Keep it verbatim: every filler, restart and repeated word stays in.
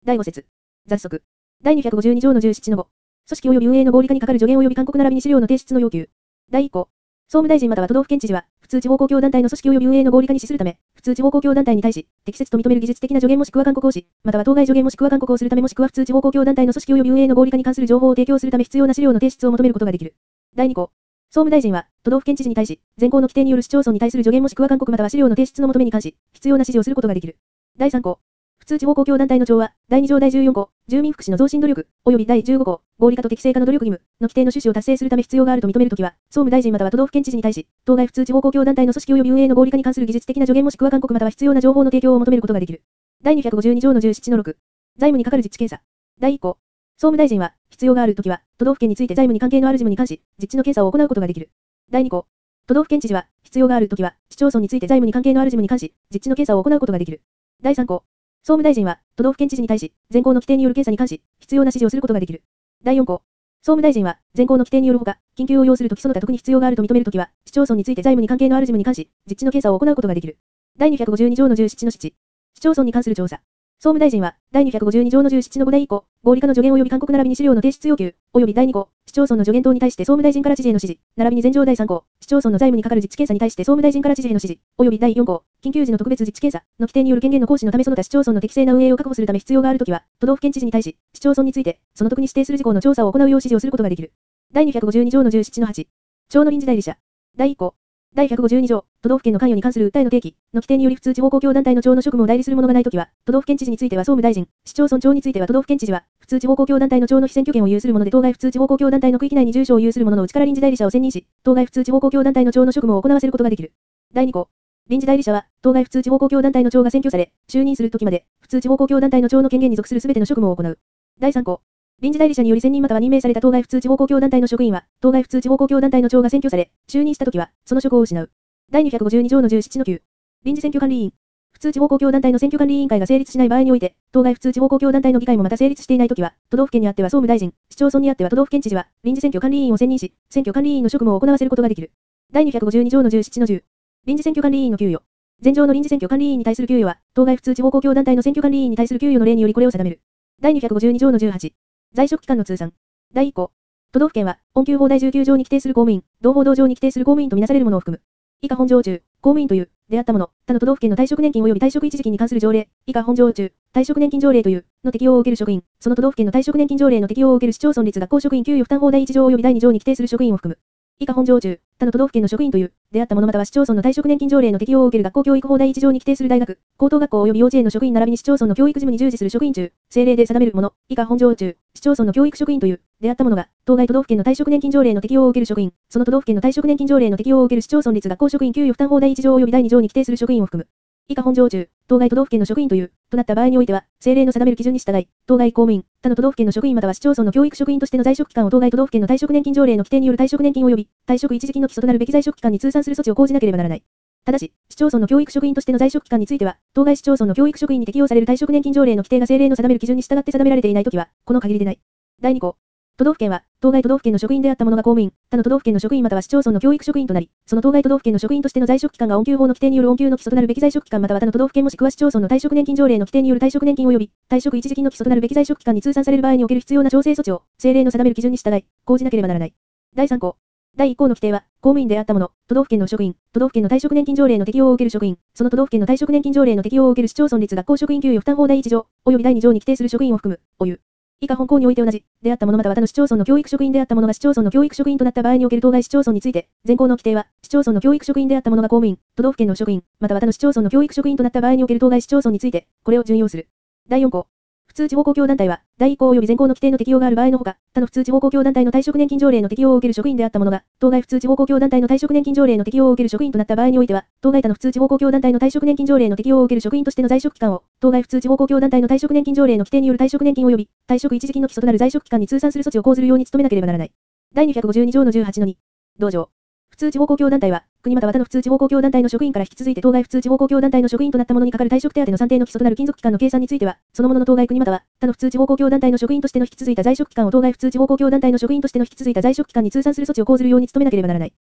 だいご節。雑則。だいにひゃくごじゅうに条のじゅうななのご。組織及び運営の合理化に係る助言及び勧告並びに資料の提出の要求。だいいっ項。総務大臣または都道府県知事は、普通地方公共団体の組織及び運営の合理化に資するため、普通地方公共団体に対し、適切と認める技術的な助言もしくは勧告をし、または当該助言もしくは勧告をするためもしくは普通地方公共団体の組織及び運営の合理化に関する情報を提供するため必要な資料の提出を求めることができる。だいに項。総務大臣は、都道府県知事に対し、現行の規定による市町村に対する助言もしくは勧告または資料の提出の求めに関し、必要な指示をすることができる。だいさん項。普通地方公共団体の長は、だいに条だいじゅうよん項、住民福祉の増進努力、及びだいじゅうご項、合理化と適正化の努力義務の規定の趣旨を達成するため必要があると認めるときは、総務大臣または都道府県知事に対し、当該普通地方公共団体の組織及び運営の合理化に関する技術的な助言もしくは勧告または必要な情報の提供を求めることができる。だいにひゃくごじゅうに条のじゅうななのろく。財務に係る実地検査。だいいっ項。総務大臣は、必要があるときは、都道府県について財務に関係のある事務に関し、実地の検査を行うことができる。だいに項。都道府県知事は、必要があるときは、市町村について財務に関係のある事務に関し、実地の検査を行うことができる。だいさん項。総務大臣は、都道府県知事に対し、現行の規定による検査に関し、必要な指示をすることができる。だいよん項。総務大臣は、現行の規定によるほか、緊急を要するときその他特に必要があると認めるときは、市町村について財務に関係のある事務に関し、実地の検査を行うことができる。だいにひゃくごじゅうに条のじゅうななのな。市町村に関する調査。総務大臣は、だいにひゃくごじゅうに条のじゅうななのごだいいっ項、合理化の助言及び勧告並びに資料の提出要求、及びだいに項、市町村の助言等に対して総務大臣から知事への指示、並びに前条だいさん項、市町村の財務に係る実地検査に対して総務大臣から知事への指示、及びだいよん項、緊急時の特別実地検査の規定による権限の行使のためその他市町村の適正な運営を確保するため必要があるときは、都道府県知事に対し、市町村について、その特に指定する事項の調査を行うよう指示をすることができる。だいにひゃくごじゅうに条のじゅうななのはち。町の臨時代理者。だいいっ項。だいひゃくごじゅうに条、都道府県の関与に関する訴えの提起の規定により普通地方公共団体の長の職務を代理する者がないときは、都道府県知事については総務大臣、市町村長については都道府県知事は、普通地方公共団体の長の被選挙権を有する者で当該普通地方公共団体の区域内に住所を有する者のうちから臨時代理者を選任し、当該普通地方公共団体の長の職務を行わせることができる。だいに項。臨時代理者は、当該普通地方公共団体の長が選挙され、就任するときまで、普通地方公共団体の長の権限に属するすべての職務を行う。だいさん項。臨時代理者により選任または任命された当該普通地方公共団体の職員は、当該普通地方公共団体の長が選挙され、就任したときは、その職を失う。だいにひゃくごじゅうに条のじゅうななのきゅう。臨時選挙管理委員。普通地方公共団体の選挙管理委員会が成立しない場合において、当該普通地方公共団体の議会もまた成立していないときは、都道府県にあっては総務大臣、市町村にあっては都道府県知事は、臨時選挙管理委員を選任し、選挙管理委員の職務を行わせることができる。だいにひゃくごじゅうに条のじゅうななのじゅう。臨時選挙管理委員の給与。前条の臨時選挙管理委員に対する給与は、当該普通地方公共団体の選挙管理委員に対する給与の例によりこれを定める。だいにひゃくごじゅうに条のじゅうはち。在職期間の通算。だいいっ項。都道府県は、恩給法第じゅうきゅう条に規定する公務員、同法同条に規定する公務員とみなされるものを含む。以下本条中、公務員という、であったもの、他の都道府県の退職年金及び退職一時金に関する条例、以下本条中、退職年金条例という、の適用を受ける職員、その都道府県の退職年金条例の適用を受ける市町村立学校職員給与負担法第一条及び第二条に規定する職員を含む。以下本条中、他の都道府県の職員という、であったものまたは市町村の退職年金条例の適用を受ける学校教育法第一条に規定する大学、高等学校及び幼稚園の職員並びに市町村の教育事務に従事する職員中、政令で定めるもの、以下本条中、市町村の教育職員という、であったものが、当該都道府県の退職年金条例の適用を受ける職員、その都道府県の退職年金条例の適用を受ける市町村立学校職員給与負担法第一条及び第二条に規定する職員を含む。以下本条中、当該都道府県の職員という、となった場合においては、政令の定める基準に従い、当該公務員、他の都道府県の職員または市町村の教育職員としての在職期間を当該都道府県の退職年金条例の規定による退職年金及び退職一時金の基礎となるべき在職期間に通算する措置を講じなければならない。ただし、市町村の教育職員としての在職期間については、当該市町村の教育職員に適用される退職年金条例の規定が政令の定める基準に従って定められていないときは、この限りでない。だいに項。都道府県は、当該都道府県の職員であった者が公務員、他の都道府県の職員または市町村の教育職員となり、その当該都道府県の職員としての在職期間が恩給法の規定による恩給の基礎となるべき在職期間または他の都道府県もしくは市町村の退職年金条例の規定による退職年金及び退職一時金の基礎となるべき在職期間に通算される場合における必要な調整措置を、政令の定める基準に従い、講じなければならない。だいさん項。だいいっ項の規定は、公務員であった者、都道府県の職員、都道府県の退職年金条例の適用を受ける職員、その都道府県の退職年金条例の適用を受ける市町村立学校職員給与負担法第一条、及び第二条に規定する職員を含む、おいう。以下本項において同じ、であった者または他の市町村の教育職員であった者が市町村の教育職員となった場合における当該市町村について、現行の規定は、市町村の教育職員であった者が公務員、都道府県の職員、または他の市町村の教育職員となった場合における当該市町村について、これを準用する。だいよん項。普通地方公共団体は、だいいっ項及び現行の規定の適用がある場合のほか、他の普通地方公共団体の退職年金条例の適用を受ける職員であった者が、当該普通地方公共団体の退職年金条例の適用を受ける職員となった場合においては、当該他の普通地方公共団体の退職年金条例の適用を受ける職員としての在職期間を、当該普通地方公共団体の退職年金条例の規定による退職年金及び退職一時金の基礎となる在職期間に通算する措置を講ずるように努めなければならない。だいにひゃくごじゅうに条のじゅうはちのに。同条。普通地方公共団体は、国または他の普通地方公共団体の職員から引き続いて当該普通地方公共団体の職員となった者にかかる退職手当の算定の基礎となる勤続期間の計算については、そのものの当該国または他の普通地方公共団体の職員としての引き続いた在職期間を当該普通地方公共団体の職員としての引き続いた在職期間に通算する措置を講ずるように努めなければならない。